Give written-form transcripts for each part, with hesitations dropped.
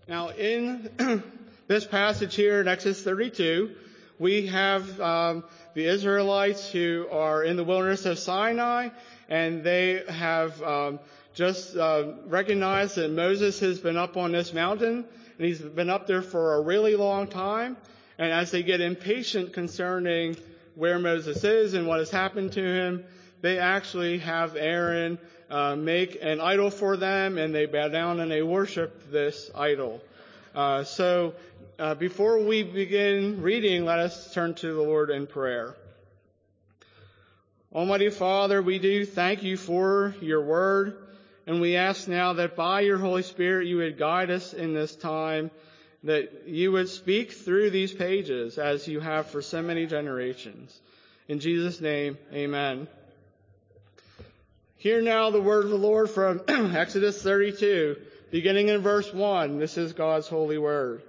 Now, in this passage here in Exodus 32, we have the Israelites who are in the wilderness of Sinai, and they have just recognized that Moses has been up on this mountain, and he's been up there for a really long time. And as they get impatient concerning where Moses is and what has happened to him, they actually have Aaron make an idol for them, and they bow down and they worship this idol. So before we begin reading, let us turn to the Lord in prayer. Almighty Father, we do thank you for your word, and we ask now that by your Holy Spirit you would guide us in this time, that you would speak through these pages as you have for so many generations. In Jesus' name, amen. Hear now the word of the Lord from Exodus 32, beginning in verse 1. This is God's holy word.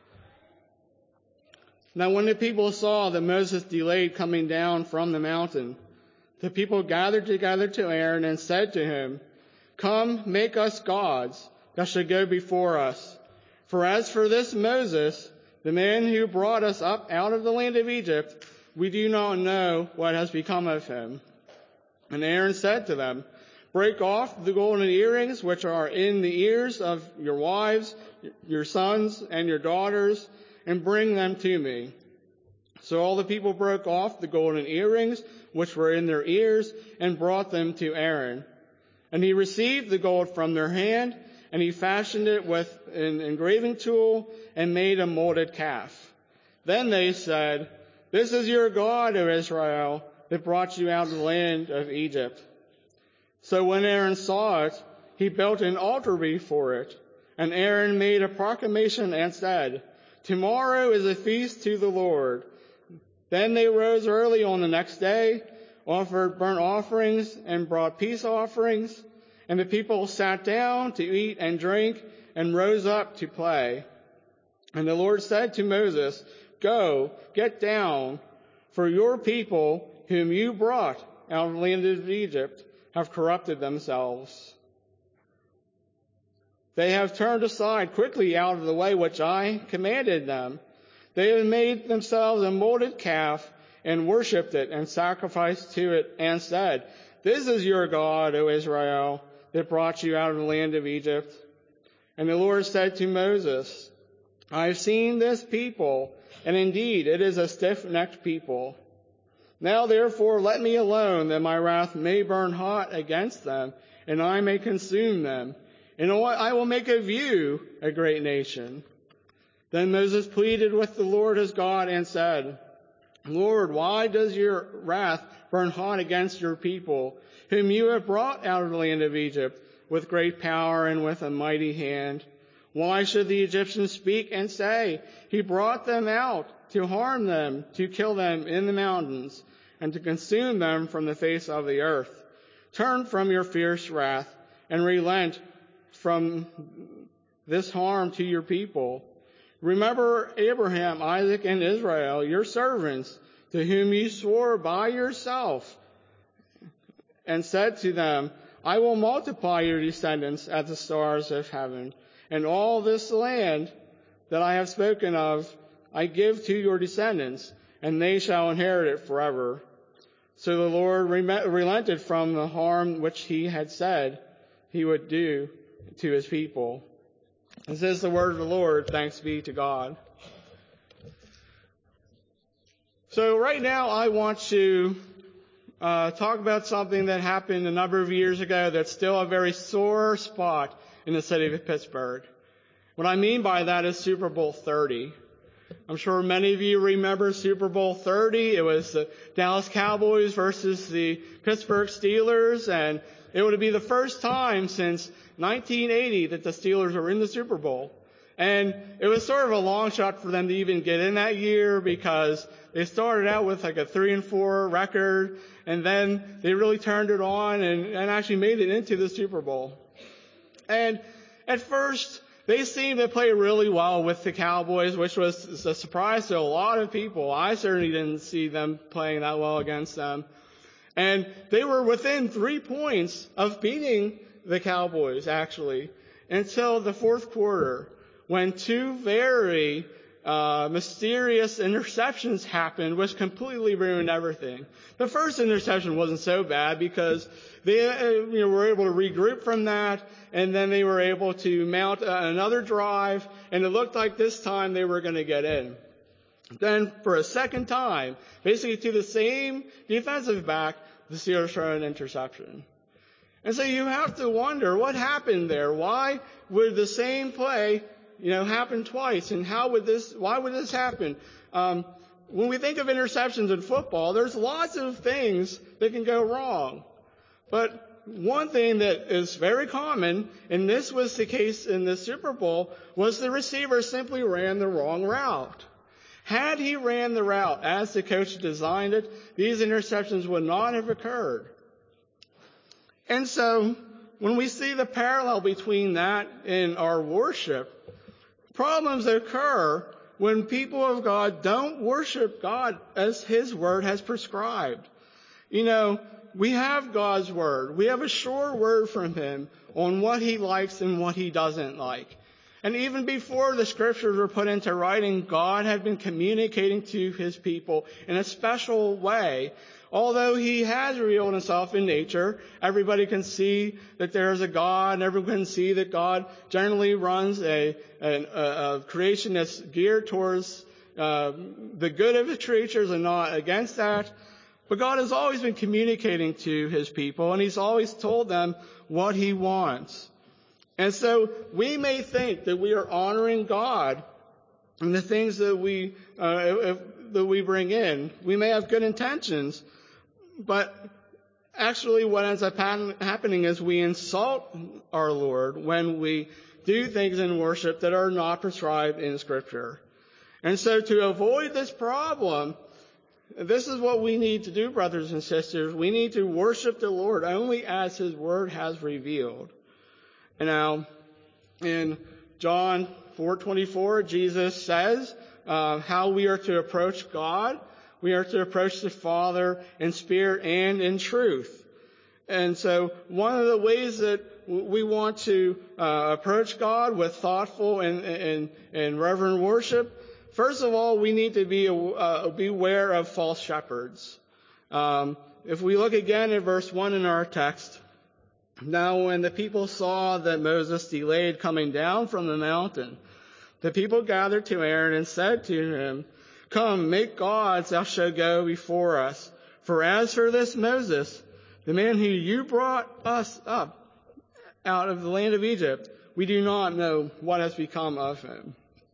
Now when the people saw that Moses delayed coming down from the mountain, the people gathered together to Aaron and said to him, "Come, make us gods that shall go before us. For as for this Moses, the man who brought us up out of the land of Egypt, we do not know what has become of him." And Aaron said to them, "Break off the golden earrings which are in the ears of your wives, your sons, and your daughters, and bring them to me." So all the people broke off the golden earrings which were in their ears and brought them to Aaron. And he received the gold from their hand, and he fashioned it with an engraving tool and made a molded calf. Then they said, "This is your God, O Israel, that brought you out of the land of Egypt." So when Aaron saw it, he built an altar before it. And Aaron made a proclamation and said, "Tomorrow is a feast to the Lord." Then they rose early on the next day, offered burnt offerings, and brought peace offerings. And the people sat down to eat and drink, and rose up to play. And the Lord said to Moses, "Go, get down, for your people, whom you brought out of the land of Egypt, have corrupted themselves. They have turned aside quickly out of the way which I commanded them. They have made themselves a molded calf and worshipped it and sacrificed to it and said, 'This is your God, O Israel, that brought you out of the land of Egypt.' And the Lord said to Moses, 'I have seen this people, and indeed it is a stiff-necked people. Now therefore let me alone, that my wrath may burn hot against them, and I may consume them, and I will make of you a great nation.' Then Moses pleaded with the Lord his God and said, 'Lord, why does your wrath burn hot against your people, whom you have brought out of the land of Egypt with great power and with a mighty hand? Why should the Egyptians speak and say, he brought them out to harm them, to kill them in the mountains, and to consume them from the face of the earth? Turn from your fierce wrath and relent from this harm to your people. Remember Abraham, Isaac, and Israel, your servants, to whom you swore by yourself, and said to them, I will multiply your descendants as the stars of heaven, and all this land that I have spoken of I give to your descendants, and they shall inherit it forever.' So the Lord relented from the harm which he had said he would do to his people." This is the word of the Lord. Thanks be to God. So right now I want to talk about something that happened a number of years ago that's still a very sore spot in the city of Pittsburgh. What I mean by that is Super Bowl 30. I'm sure many of you remember Super Bowl 30. It was the Dallas Cowboys versus the Pittsburgh Steelers, and it would be the first time since 1980 that the Steelers were in the Super Bowl. And it was sort of a long shot for them to even get in that year, because they started out with like a 3-4 record, and then they really turned it on and actually made it into the Super Bowl. And at first, they seemed to play really well with the Cowboys, which was a surprise to a lot of people. I certainly didn't see them playing that well against them. And they were within 3 points of beating the Cowboys, actually, until the fourth quarter, when two very mysterious interceptions happened, which completely ruined everything. The first interception wasn't so bad because they were able to regroup from that, and then they were able to mount another drive, and it looked like this time they were going to get in. Then for a second time, basically to the same defensive back, the Steelers throw an interception. And so you have to wonder what happened there. Why would the same play happen twice? And why would this happen? When we think of interceptions in football, there's lots of things that can go wrong. But one thing that is very common, and this was the case in the Super Bowl, was the receiver simply ran the wrong route. Had he ran the route as the coach designed it, these interceptions would not have occurred. And so when we see the parallel between that and our worship, problems occur when people of God don't worship God as His Word has prescribed. We have God's Word. We have a sure word from Him on what He likes and what He doesn't like. And even before the Scriptures were put into writing, God had been communicating to His people in a special way. Although He has revealed Himself in nature, everybody can see that there is a God, and everyone can see that God generally runs a creation that's geared towards the good of His creatures and not against that. But God has always been communicating to His people, and He's always told them what He wants. And so we may think that we are honoring God in the things that we bring in. We may have good intentions, but actually what ends up happening is we insult our Lord when we do things in worship that are not prescribed in Scripture. And so to avoid this problem, this is what we need to do, brothers and sisters. We need to worship the Lord only as His Word has revealed. And now, in John 4:24, Jesus says how we are to approach God. We are to approach the Father in spirit and in truth. And so one of the ways that we want to approach God with thoughtful and reverent worship, first of all, we need to beware of false shepherds. If we look again at verse 1 in our text, now when the people saw that Moses delayed coming down from the mountain, the people gathered to Aaron and said to him, "Come, make gods that shall go before us. For as for this Moses, the man who you brought us up out of the land of Egypt, we do not know what has become of him."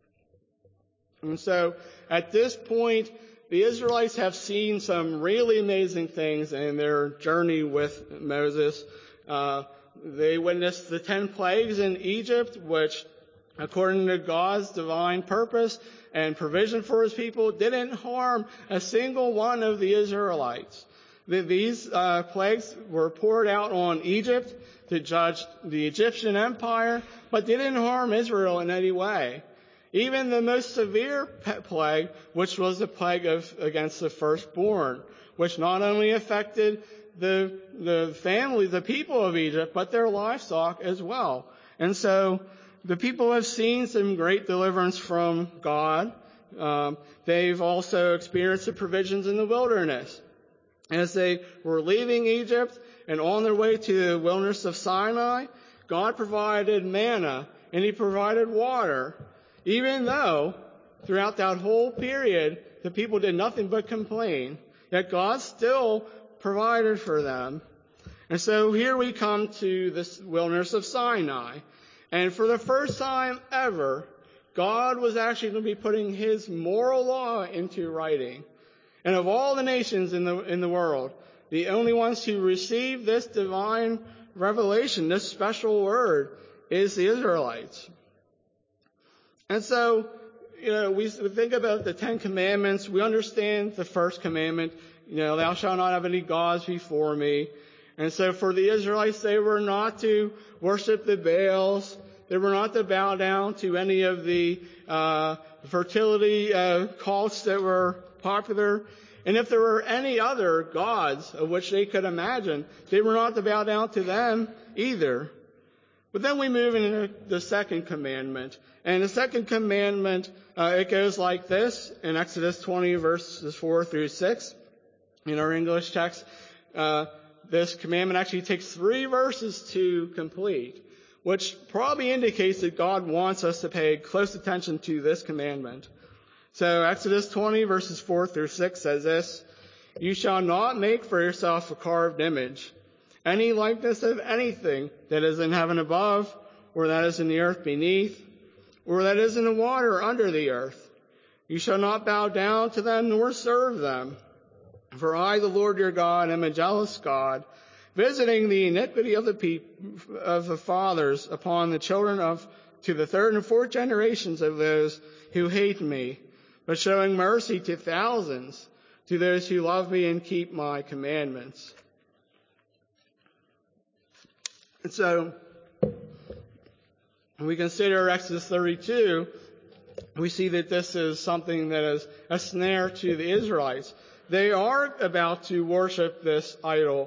And so at this point, the Israelites have seen some really amazing things in their journey with Moses. They witnessed the 10 plagues in Egypt, which, according to God's divine purpose and provision for His people, didn't harm a single one of the Israelites. These plagues were poured out on Egypt to judge the Egyptian empire, but didn't harm Israel in any way. Even the most severe plague, which was the plague against the firstborn, which not only affected the family, the people of Egypt, but their livestock as well. And so the people have seen some great deliverance from God. They've also experienced the provisions in the wilderness. As they were leaving Egypt and on their way to the wilderness of Sinai, God provided manna and He provided water, even though throughout that whole period the people did nothing but complain. Yet God still provided for them. And so here we come to this wilderness of Sinai. And for the first time ever, God was actually going to be putting His moral law into writing. And of all the nations in the world, the only ones who received this divine revelation, this special word, is the Israelites. And so, we think about the 10 Commandments. We understand the first commandment, thou shalt not have any gods before me. And so for the Israelites, they were not to worship the Baals. They were not to bow down to any of the fertility cults that were popular. And if there were any other gods of which they could imagine, they were not to bow down to them either. But then we move into the second commandment. And the second commandment, it goes like this in Exodus 20 verses 4 through 6 in our English text. This commandment actually takes 3 verses to complete, which probably indicates that God wants us to pay close attention to this commandment. So Exodus 20 verses 4 through 6 says this: "You shall not make for yourself a carved image, any likeness of anything that is in heaven above, or that is in the earth beneath, or that is in the water under the earth. You shall not bow down to them nor serve them. For I, the Lord your God, am a jealous God, visiting the iniquity of the fathers upon the children to the 3rd and 4th generations of those who hate me, but showing mercy to thousands, to those who love me and keep my commandments." And so, when we consider Exodus 32, we see that this is something that is a snare to the Israelites. They are about to worship this idol.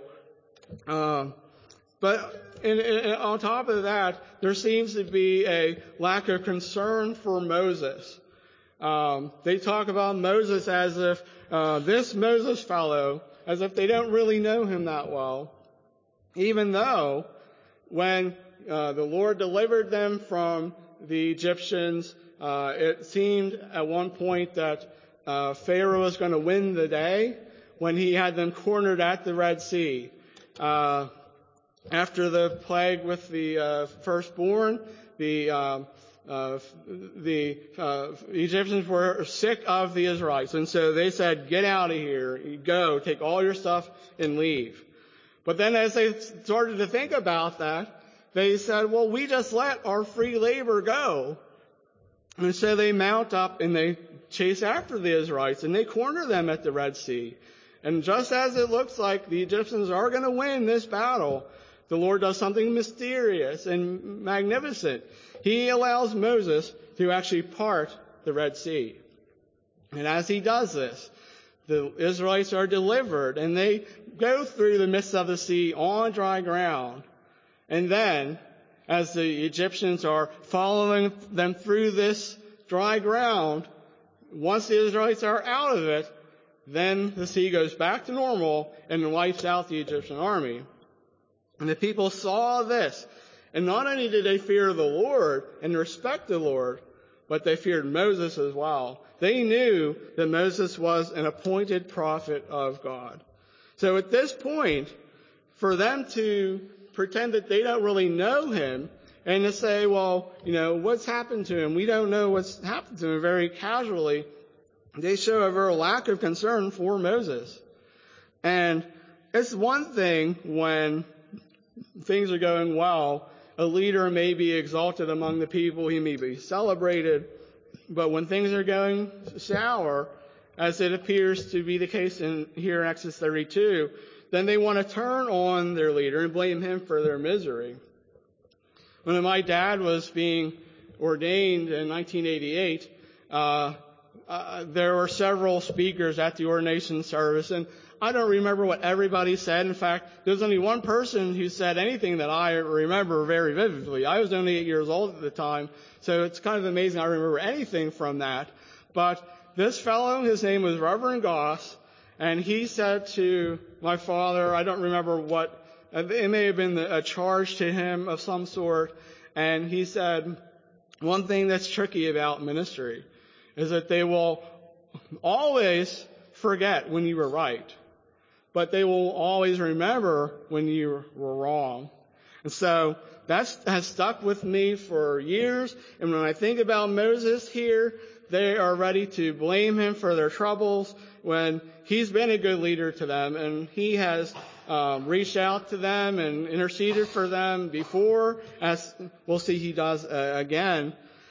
But on top of that, there seems to be a lack of concern for Moses. They talk about Moses as if this Moses fellow, as if they don't really know him that well. Even though when the Lord delivered them from the Egyptians, it seemed at one point that Pharaoh was going to win the day when he had them cornered at the Red Sea. After the plague with the firstborn, the Egyptians were sick of the Israelites, and so they said, "Get out of here, go, take all your stuff and leave." But then as they started to think about that, they said, "Well, we just let our free labor go." And so they mount up and they chase after the Israelites and they corner them at the Red Sea. And just as it looks like the Egyptians are going to win this battle, the Lord does something mysterious and magnificent. He allows Moses to actually part the Red Sea. And as he does this, the Israelites are delivered and they go through the midst of the sea on dry ground. And then, as the Egyptians are following them through this dry ground, once the Israelites are out of it, then the sea goes back to normal and wipes out the Egyptian army. And the people saw this. And not only did they fear the Lord and respect the Lord, but they feared Moses as well. They knew that Moses was an appointed prophet of God. So at this point, for them to pretend that they don't really know him and to say, well, what's happened to him? We don't know what's happened to him, very casually, they show a very lack of concern for Moses. And it's one thing when things are going well, a leader may be exalted among the people, he may be celebrated, but when things are going sour, as it appears to be the case here in Exodus 32, then they want to turn on their leader and blame him for their misery. When my dad was being ordained in 1988, there were several speakers at the ordination service, and I don't remember what everybody said. In fact, there's only one person who said anything that I remember very vividly. I was only 8 years old at the time, so it's kind of amazing I remember anything from that. But this fellow, his name was Reverend Goss, and he said to my father, I don't remember what, it may have been a charge to him of some sort, and he said, one thing that's tricky about ministry is that they will always forget when you were right, but they will always remember when you were wrong. And so that has stuck with me for years. And when I think about Moses here, they are ready to blame him for their troubles when he's been a good leader to them and he has reached out to them and interceded for them before, as we'll see he does again.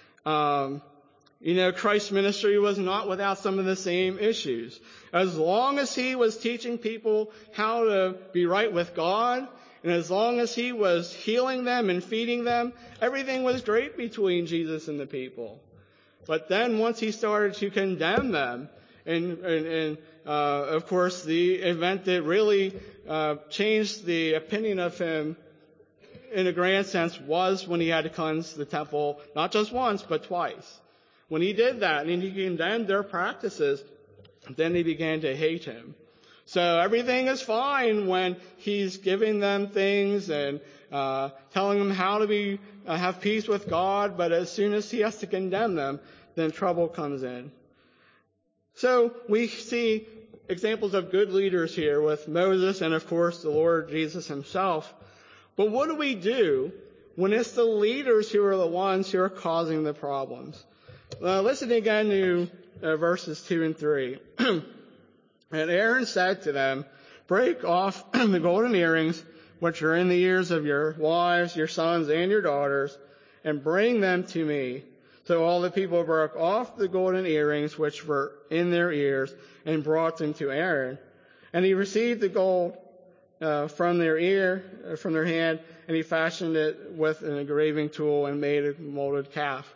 Christ's ministry was not without some of the same issues. As long as he was teaching people how to be right with God, and as long as he was healing them and feeding them, everything was great between Jesus and the people. But then once he started to condemn them, and of course the event that really changed the opinion of him in a grand sense, was when he had to cleanse the temple, not just once, but twice. When he did that and he condemned their practices, then they began to hate him. So everything is fine when he's giving them things and telling them how to have peace with God, but as soon as he has to condemn them, then trouble comes in. So we see examples of good leaders here with Moses and, of course, the Lord Jesus himself. But what do we do when it's the leaders who are the ones who are causing the problems? Listen again to verses 2 and 3. And Aaron said to them, break off the golden earrings which are in the ears of your wives, your sons, and your daughters, and bring them to me. So all the people broke off the golden earrings which were in their ears and brought them to Aaron. And he received the gold from their hand, and he fashioned it with an engraving tool and made a molded calf.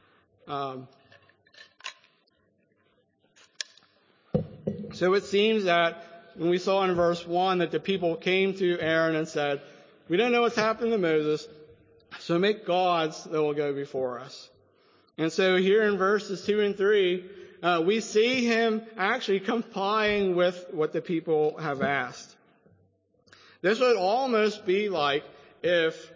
So it seems that when we saw in verse 1 that the people came to Aaron and said, we don't know what's happened to Moses, so make gods that will go before us. And so here in verses 2 and 3, we see him actually complying with what the people have asked. This would almost be like if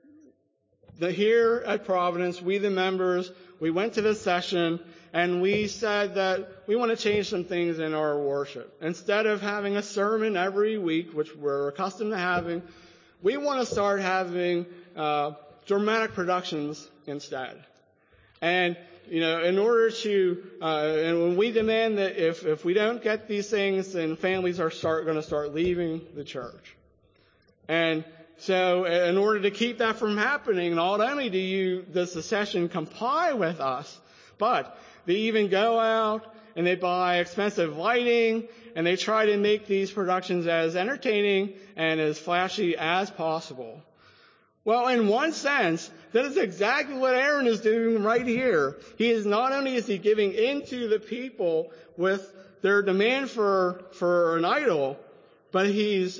here at Providence, we the members, we went to the session and we said that we want to change some things in our worship. Instead of having a sermon every week, which we're accustomed to having, we want to start having dramatic productions instead. And, in order to, and when we demand that if we don't get these things, then families are going to start leaving the church. And so in order to keep that from happening, not only does the session comply with us, but they even go out and they buy expensive lighting and they try to make these productions as entertaining and as flashy as possible. Well, in one sense, that is exactly what Aaron is doing right here. He is not only is he giving into the people with their demand for an idol, but he's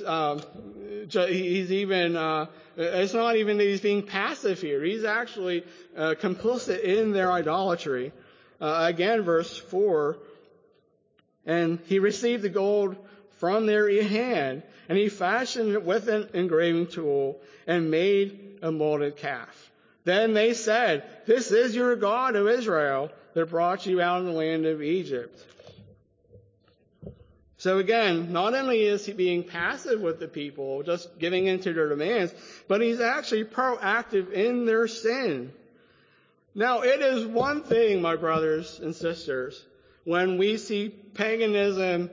even, it's not even that he's being passive here. He's actually complicit in their idolatry. Again, verse 4, and he received the gold from their hand, and he fashioned it with an engraving tool and made a molded calf. Then they said, this is your God, O Israel, that brought you out of the land of Egypt. So again, not only is he being passive with the people, just giving into their demands, but he's actually proactive in their sin. Now, it is one thing, my brothers and sisters, when we see paganism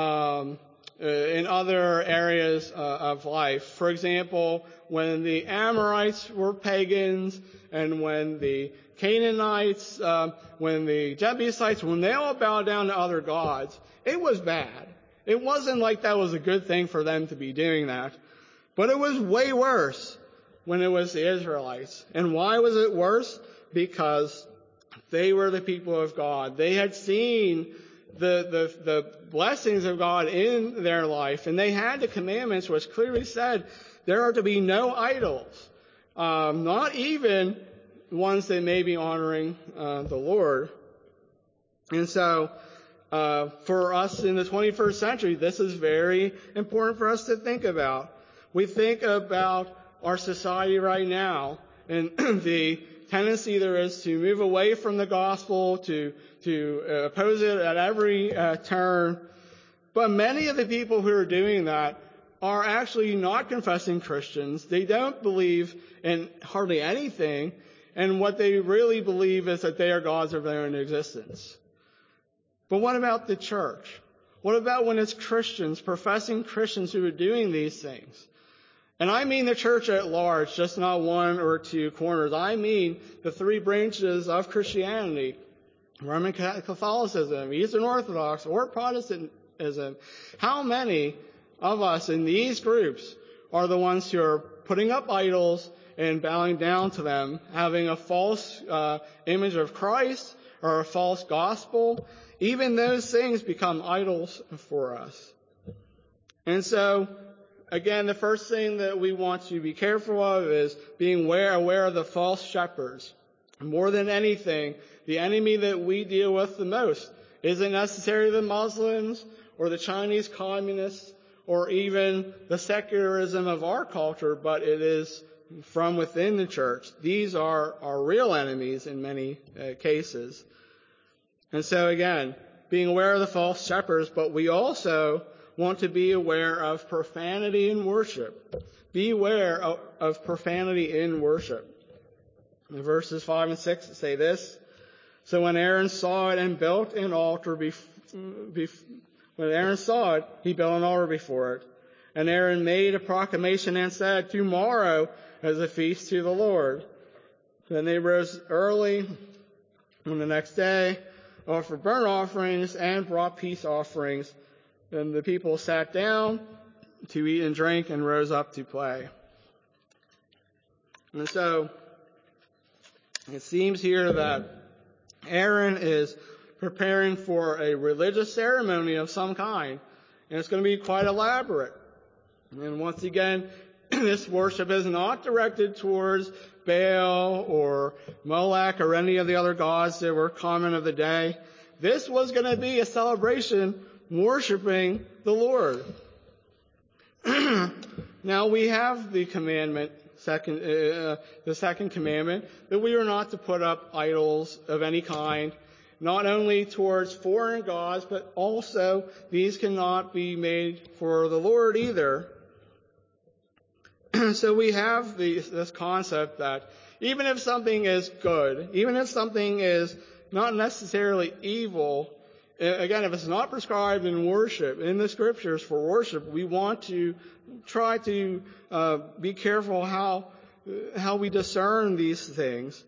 in other areas of life. For example, when the Amorites were pagans, and when the Canaanites, when the Jebusites, when they all bowed down to other gods, it was bad. It wasn't like that was a good thing for them to be doing that. But it was way worse when it was the Israelites. And why was it worse? Because they were the people of God. They had seen the blessings of God in their life, and they had the commandments which clearly said there are to be no idols, not even ones that may be honoring the Lord. And so for us in the 21st century, this is very important for us to think about. We think about our society right now and the tendency there is to move away from the gospel, to oppose it at every turn. But many of the people who are doing that are actually not confessing Christians. They don't believe in hardly anything, and what they really believe is that they are gods of their own existence. But what about the church? What about when it's Christians, professing Christians, who are doing these things? And I mean the church at large, just not one or two corners. I mean the three branches of Christianity: Roman Catholicism, Eastern Orthodox, or Protestantism. How many of us in these groups are the ones who are putting up idols and bowing down to them, having a false image of Christ or a false gospel? Even those things become idols for us. And so again, the first thing that we want to be careful of is being aware of the false shepherds. More than anything, the enemy that we deal with the most isn't necessarily the Muslims or the Chinese communists or even the secularism of our culture, but it is from within the church. These are our real enemies in many cases. And so again, being aware of the false shepherds, but we also want to be aware of profanity in worship. Beware of profanity in worship. In verses 5 and 6 say this: So when Aaron saw it and built an altar when Aaron saw it, he built an altar before it. And Aaron made a proclamation and said, Tomorrow is a feast to the Lord. Then they rose early on the next day, offered burnt offerings, and brought peace offerings. Then the people sat down to eat and drink and rose up to play. And so it seems here that Aaron is preparing for a religious ceremony of some kind, and it's going to be quite elaborate. And once again, this worship is not directed towards Baal or Molech or any of the other gods that were common of the day. This was going to be a celebration worshiping the Lord. Now we have the commandment, the second commandment, that we are not to put up idols of any kind, not only towards foreign gods, but also these cannot be made for the Lord either. So we have this concept that even if something is good, even if something is not necessarily evil, again, if it's not prescribed in worship, in the scriptures for worship, we want to try to be careful how we discern these things.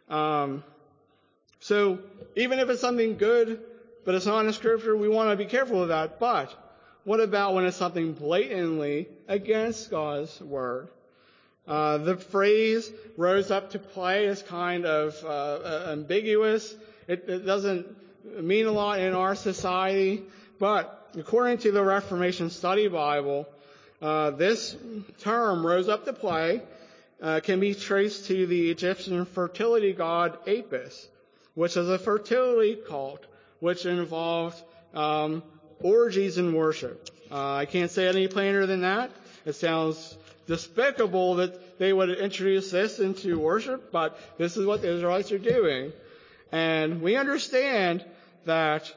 So even if it's something good, but it's not in scripture, we want to be careful of that. But what about when it's something blatantly against God's word? The phrase rose up to play is kind of ambiguous. It doesn't mean a lot in our society, but according to the Reformation Study Bible, this term, rose up to play, can be traced to the Egyptian fertility god Apis, which is a fertility cult which involved orgies in worship. I can't say any plainer than that. It sounds despicable that they would introduce this into worship, but this is what the Israelites are doing. And we understand that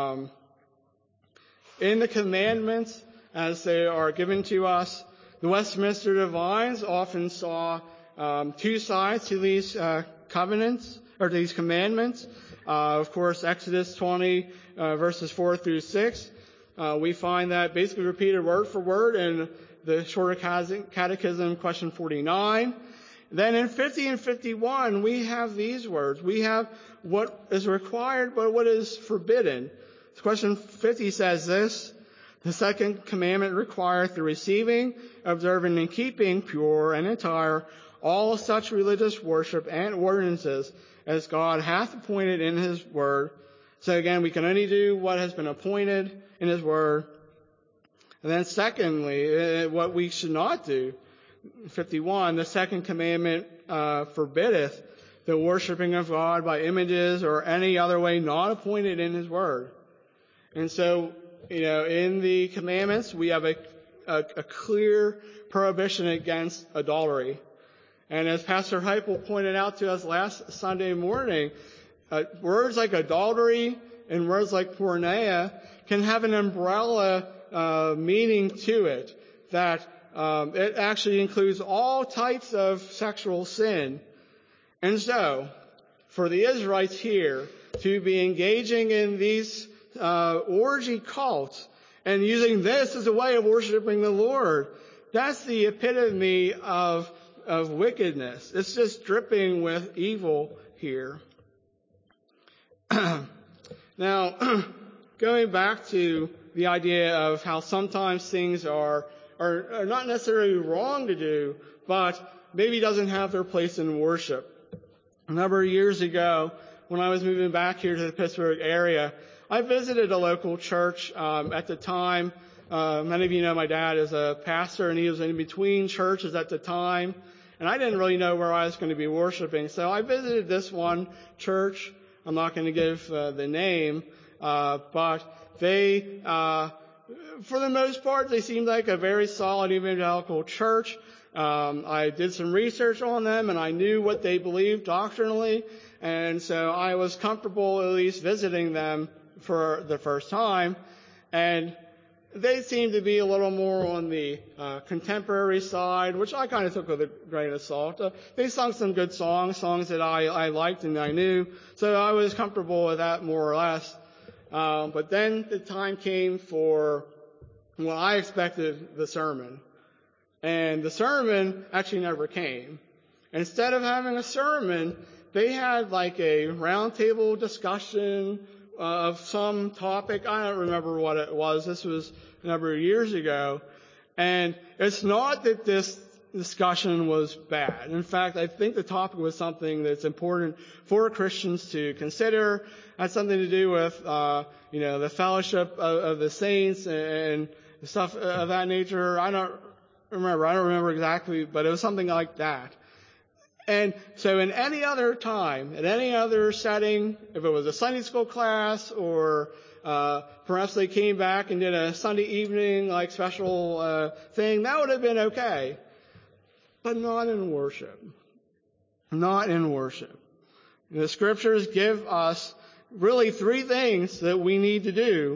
in the commandments, as they are given to us, the Westminster Divines often saw two sides to these covenants, or these commandments. Of course, Exodus 20, verses 4 through 6, we find that basically repeated word for word in the Shorter Catechism, question 49. Then in 50 and 51, we have these words. We have what is required, but what is forbidden. Question 50 says this: The second commandment requireth the receiving, observing, and keeping pure and entire all such religious worship and ordinances as God hath appointed in his word. So again, we can only do what has been appointed in his word. And then secondly, what we should not do. 51, the second commandment forbiddeth the worshiping of God by images or any other way not appointed in his word. And so, in the commandments, we have a clear prohibition against adultery. And as Pastor Heupel pointed out to us last Sunday morning, words like adultery and words like porneia can have an umbrella meaning to it, that it actually includes all types of sexual sin. And so, for the Israelites here to be engaging in these orgy cults and using this as a way of worshiping the Lord, that's the epitome of wickedness. It's just dripping with evil here. Now, going back to the idea of how sometimes things are not necessarily wrong to do, but maybe doesn't have their place in worship. A number of years ago, when I was moving back here to the Pittsburgh area, I visited a local church. At the time, Many of you know my dad is a pastor, and he was in between churches at the time. And I didn't really know where I was going to be worshiping. So I visited this one church. I'm not going to give the name, but they, for the most part, they seemed like a very solid evangelical church. I did some research on them, and I knew what they believed doctrinally. And so I was comfortable at least visiting them for the first time. And they seemed to be a little more on the contemporary side, which I kind of took with a grain of salt. They sung some good songs that I liked and I knew, so I was comfortable with that more or less. But then the time came for, well, I expected the sermon. And the sermon actually never came. Instead of having a sermon, they had like a roundtable discussion of some topic. I don't remember what it was. This was a number of years ago. And it's not that this discussion was bad. In fact, I think the topic was something that's important for Christians to consider. It had something to do with, the fellowship of the saints and stuff of that nature. I don't remember exactly, but it was something like that. And so in any other time, in any other setting, if it was a Sunday school class or perhaps they came back and did a Sunday evening like special thing, that would have been okay. But not in worship. Not in worship. The scriptures give us really three things that we need to do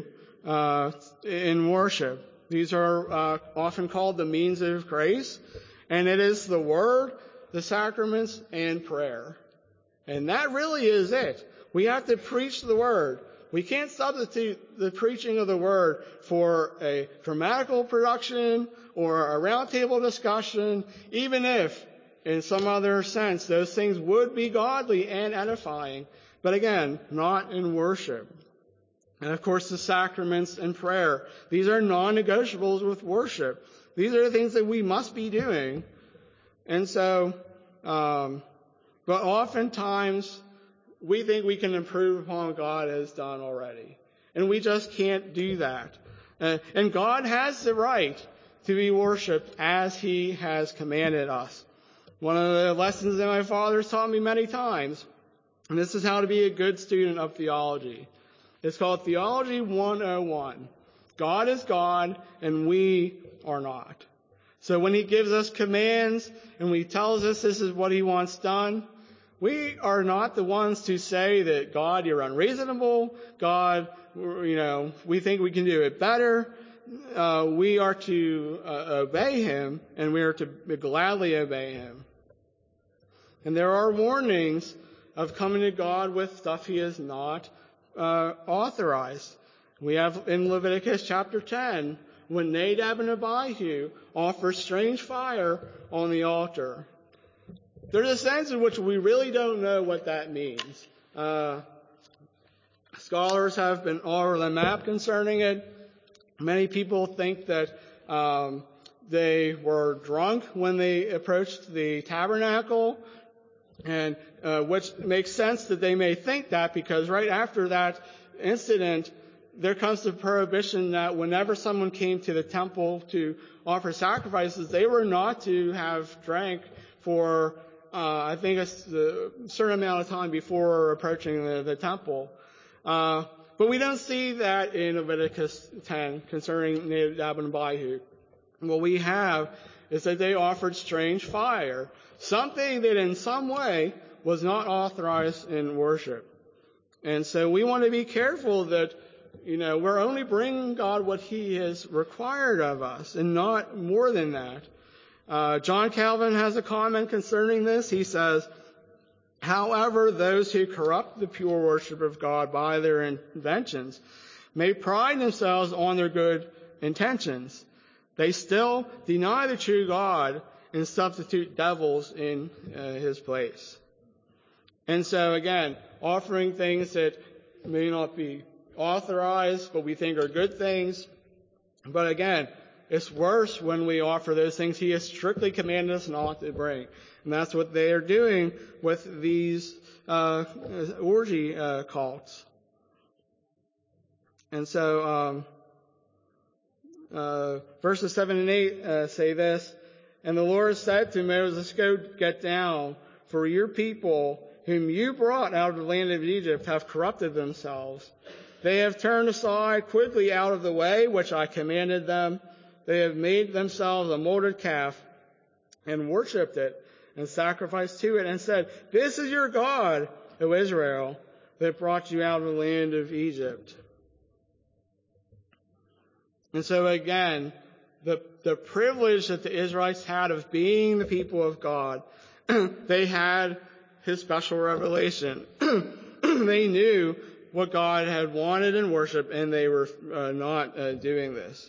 in worship. These are often called the means of grace, and it is the Word, the sacraments, and prayer. And that really is it. We have to preach the Word. We can't substitute the preaching of the Word for a dramatical production or a roundtable discussion, even if, in some other sense, those things would be godly and edifying. But again, not in worship. And of course, the sacraments and prayer. These are non-negotiables with worship. These are the things that we must be doing. And so, but oftentimes, we think we can improve upon what God has done already. And we just can't do that. And God has the right to be worshiped as He has commanded us. One of the lessons that my father's taught me many times, and this is how to be a good student of theology. It's called Theology 101. God is God, and we are not. So when He gives us commands, and He tells us this is what He wants done, we are not the ones to say that, God, you're unreasonable. God, we think we can do it better. We are to obey Him, and we are to gladly obey Him. And there are warnings of coming to God with stuff He has not authorized. We have in Leviticus chapter 10, when Nadab and Abihu offer strange fire on the altar. There's a sense in which we really don't know what that means. Scholars have been all over the map concerning it. Many people think that they were drunk when they approached the tabernacle, and which makes sense that they may think that, because right after that incident, there comes the prohibition that whenever someone came to the temple to offer sacrifices, they were not to have drank for, I think, a certain amount of time before approaching the temple. But we don't see that in Leviticus 10 concerning Nadab and Abihu. What we have is that they offered strange fire, something that in some way was not authorized in worship. And so we want to be careful that, we're only bringing God what He has required of us and not more than that. John Calvin has a comment concerning this. He says, however, those who corrupt the pure worship of God by their inventions may pride themselves on their good intentions. They still deny the true God and substitute devils in His place. And so again, offering things that may not be authorized, but we think are good things. But again, it's worse when we offer those things He has strictly commanded us not to bring. And that's what they are doing with these orgy cults. And so Verses 7 and 8 say this, "And the Lord said to Moses, Go, get down, for your people, whom you brought out of the land of Egypt, have corrupted themselves. They have turned aside quickly out of the way which I commanded them. They have made themselves a molded calf and worshipped it and sacrificed to it and said, This is your God, O Israel, that brought you out of the land of Egypt." And so again, the privilege that the Israelites had of being the people of God, they had His special revelation. They knew what God had wanted in worship, and they were not doing this.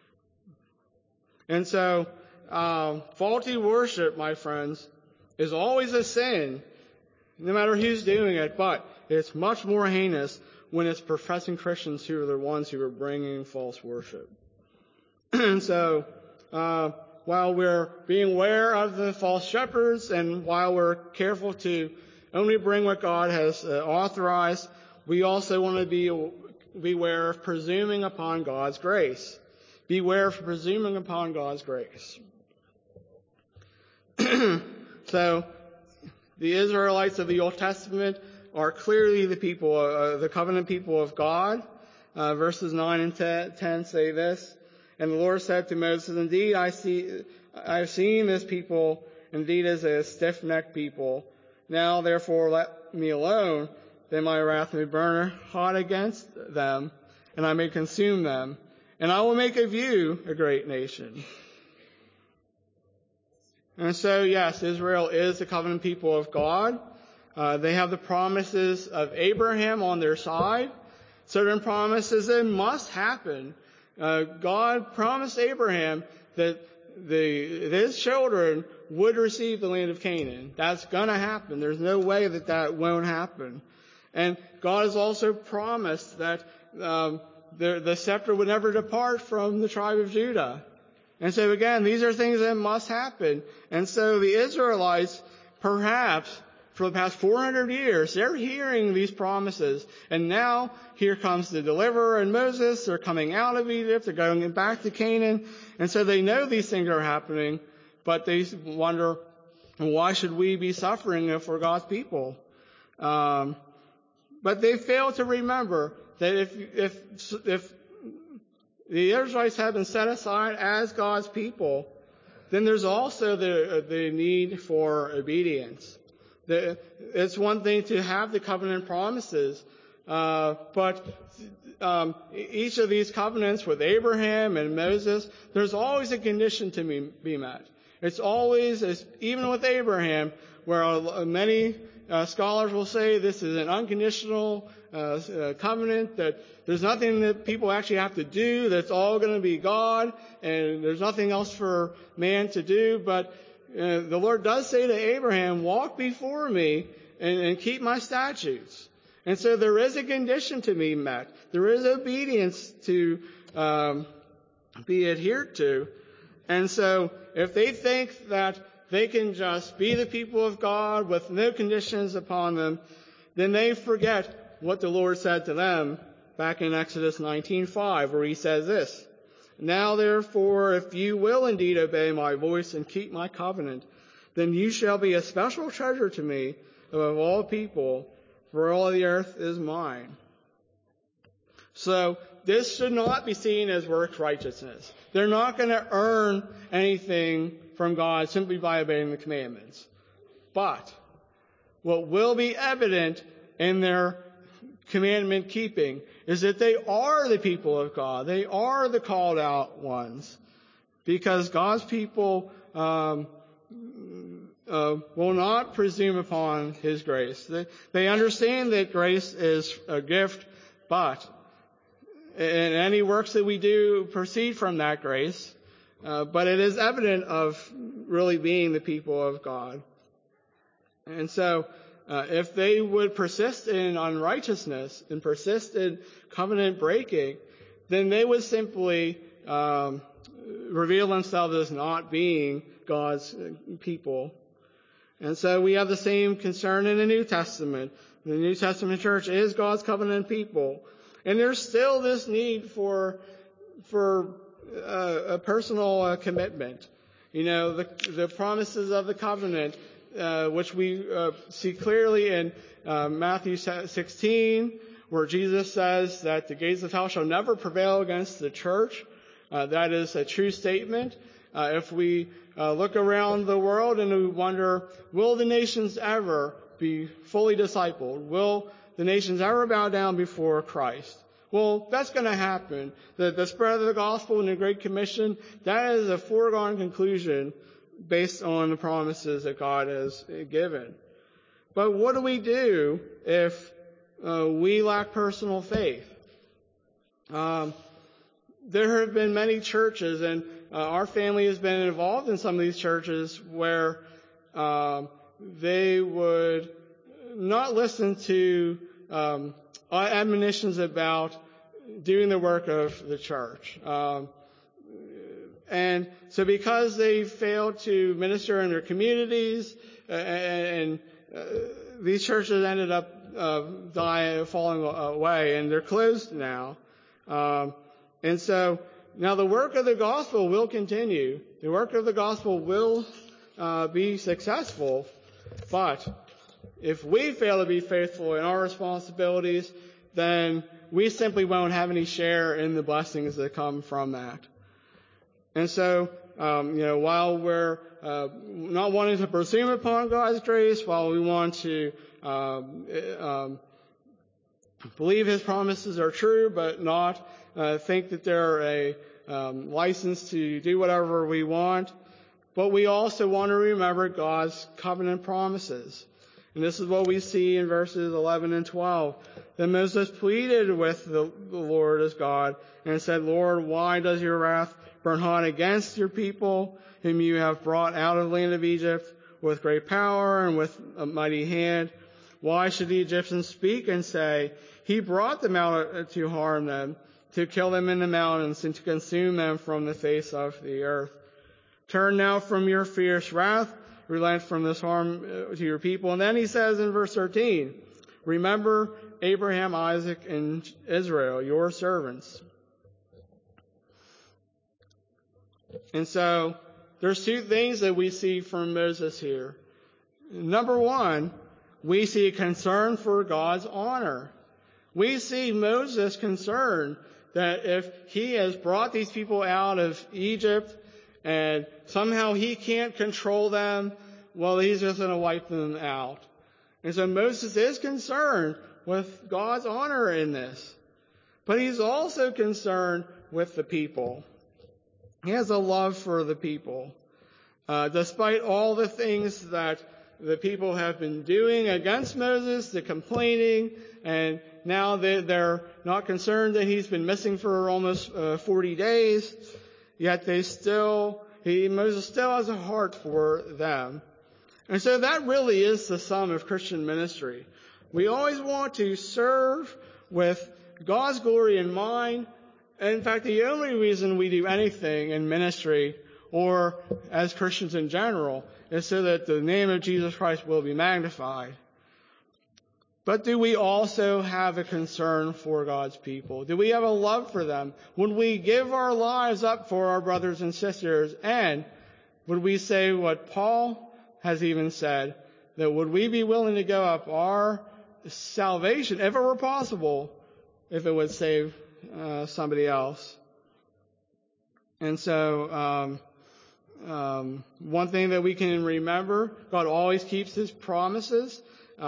And so, faulty worship, my friends, is always a sin, no matter who's doing it, but it's much more heinous when it's professing Christians who are the ones who are bringing false worship. And so, while we're being aware of the false shepherds, and while we're careful to only bring what God has authorized, we also want to beware of presuming upon God's grace. Beware of presuming upon God's grace. So, the Israelites of the Old Testament are clearly the people, the covenant people of God. Verses 9 and 10 say this, "And the Lord said to Moses, Indeed, I have seen this people indeed as a stiff-necked people. Now, therefore, let me alone, that my wrath may burn hot against them, and I may consume them. And I will make of you a great nation." And so, yes, Israel is the covenant people of God. They have the promises of Abraham on their side. Certain promises that must happen. God promised Abraham that his children would receive the land of Canaan. That's going to happen. There's no way that won't happen. And God has also promised that the scepter would never depart from the tribe of Judah. And so again, these are things that must happen. And so the Israelites, perhaps for the past 400 years, they're hearing these promises. And now here comes the deliverer and Moses. They're coming out of Egypt. They're going back to Canaan. And so they know these things are happening, but they wonder, why should we be suffering if we're God's people? But they fail to remember that if the Israelites have been set aside as God's people, then there's also the need for obedience. It's one thing to have the covenant promises, but each of these covenants with Abraham and Moses, there's always a condition to be met. It's always, even with Abraham, where many scholars will say this is an unconditional covenant, that there's nothing that people actually have to do, that's all going to be God, and there's nothing else for man to do. But the Lord does say to Abraham, walk before me and keep my statutes. And so there is a condition to be met. There is obedience to be adhered to. And so if they think that they can just be the people of God with no conditions upon them, then they forget what the Lord said to them back in Exodus 19:5, where He says this, "Now therefore, if you will indeed obey my voice and keep my covenant, then you shall be a special treasure to me above all people, for all the earth is mine." So this should not be seen as works righteousness. They're not going to earn anything from God simply by obeying the commandments. But what will be evident in their commandment keeping is that they are the people of God. They are the called out ones, because God's people will not presume upon His grace. They understand that grace is a gift, but and any works that we do proceed from that grace, but it is evident of really being the people of God. And so if they would persist in unrighteousness and persist in covenant breaking, then they would simply reveal themselves as not being God's people. And so we have the same concern in the New Testament. The New Testament church is God's covenant people. And there's still this need for a personal commitment. The promises of the covenant, which we see clearly in Matthew 16, where Jesus says that the gates of hell shall never prevail against the church. That is a true statement. If we look around the world and we wonder, will the nations ever be fully discipled? Will the nations ever bow down before Christ? Well, that's going to happen. The spread of the gospel and the Great Commission, that is a foregone conclusion based on the promises that God has given. But what do we do if we lack personal faith? There have been many churches, and our family has been involved in some of these churches where they would not listen to admonitions about doing the work of the church. And so because they failed to minister in their communities, and these churches ended up falling away, and they're closed now. And so now the work of the gospel will continue. The work of the gospel will be successful. But if we fail to be faithful in our responsibilities, then we simply won't have any share in the blessings that come from that. And so, while we're not wanting to presume upon God's grace, while we want to believe His promises are true, but not think that they're a license to do whatever we want, but we also want to remember God's covenant promises. And this is what we see in verses 11 and 12. Then Moses pleaded with the Lord as God and said, Lord, why does your wrath burn hot against your people, whom you have brought out of the land of Egypt with great power and with a mighty hand? Why should the Egyptians speak and say, He brought them out to harm them, to kill them in the mountains, and to consume them from the face of the earth? Turn now from your fierce wrath, relent from this harm to your people. And then he says in verse 13, remember Abraham, Isaac, and Israel, your servants. And so there's two things that we see from Moses here. Number one, we see a concern for God's honor. We see Moses concerned that if he has brought these people out of Egypt and somehow he can't control them, well, he's just going to wipe them out. And so Moses is concerned with God's honor in this. But he's also concerned with the people. He has a love for the people. Despite all the things that the people have been doing against Moses, the complaining, and now they're not concerned that he's been missing for almost 40 days, yet Moses still has a heart for them. And so that really is the sum of Christian ministry. We always want to serve with God's glory in mind. And in fact, the only reason we do anything in ministry or as Christians in general is so that the name of Jesus Christ will be magnified. But do we also have a concern for God's people? Do we have a love for them? Would we give our lives up for our brothers and sisters? And would we say what Paul has even said, that would we be willing to give up our salvation, if it were possible, if it would save somebody else? And so one thing that we can remember, God always keeps His promises.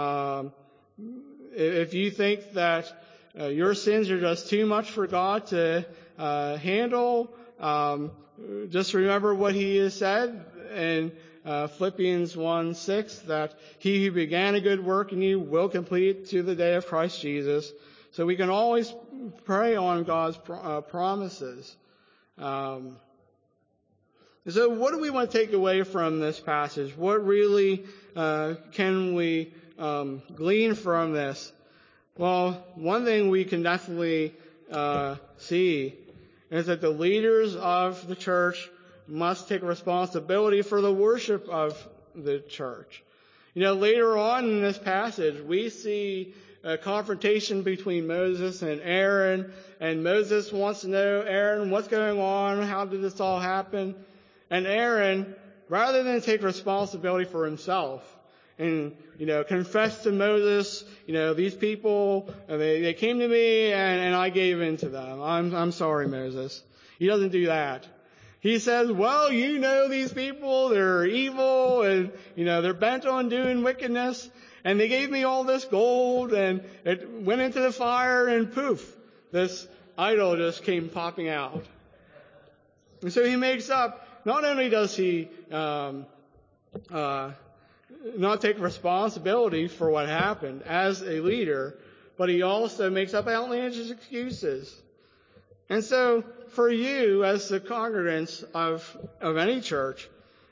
If you think that your sins are just too much for God to handle, just remember what He has said in Philippians 1:6, that He who began a good work in you will complete it to the day of Christ Jesus. So we can always pray on God's promises. So what do we want to take away from this passage? What really can we glean from this? Well, one thing we can definitely see is that the leaders of the church must take responsibility for the worship of the church. Later on in this passage, we see a confrontation between Moses and Aaron. And Moses wants to know, Aaron, what's going on? How did this all happen? And Aaron, rather than take responsibility for himself and, confess to Moses, these people, they came to me and I gave in to them. I'm sorry, Moses. He doesn't do that. He says, well, these people, they're evil and, they're bent on doing wickedness. And they gave me all this gold and it went into the fire and poof, this idol just came popping out. And so he makes up, not only does he not take responsibility for what happened as a leader, but he also makes up outlandish excuses. And so for you as the congregants of any church,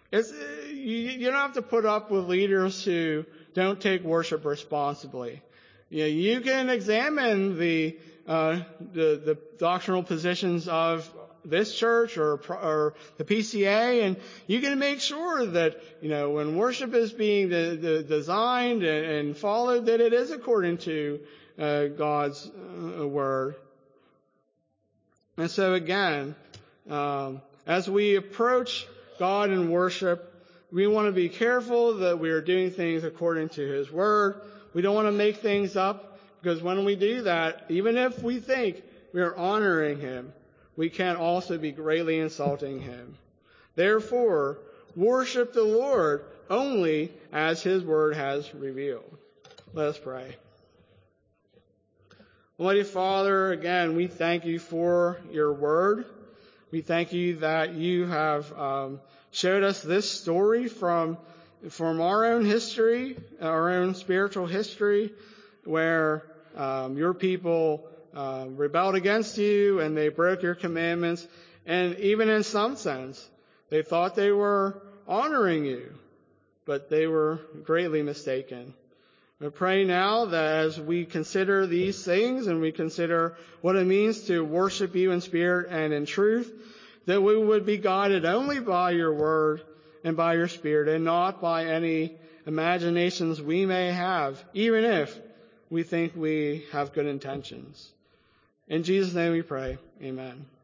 you don't have to put up with leaders who don't take worship responsibly. You can examine the doctrinal positions of this church or the PCA, and you can make sure that when worship is being designed and followed, that it is according to God's word. And so again, as we approach God in worship, we want to be careful that we are doing things according to His word. We don't want to make things up, because when we do that, even if we think we are honoring Him, we can also be greatly insulting Him. Therefore, worship the Lord only as His word has revealed. Let us pray. Almighty Father, again, we thank you for your word. We thank you that you have showed us this story from our own history, our own spiritual history, where your people rebelled against you and they broke your commandments. And even in some sense, they thought they were honoring you, but they were greatly mistaken. I pray now that as we consider these things and we consider what it means to worship you in spirit and in truth, that we would be guided only by your word and by your spirit and not by any imaginations we may have, even if we think we have good intentions. In Jesus' name we pray. Amen.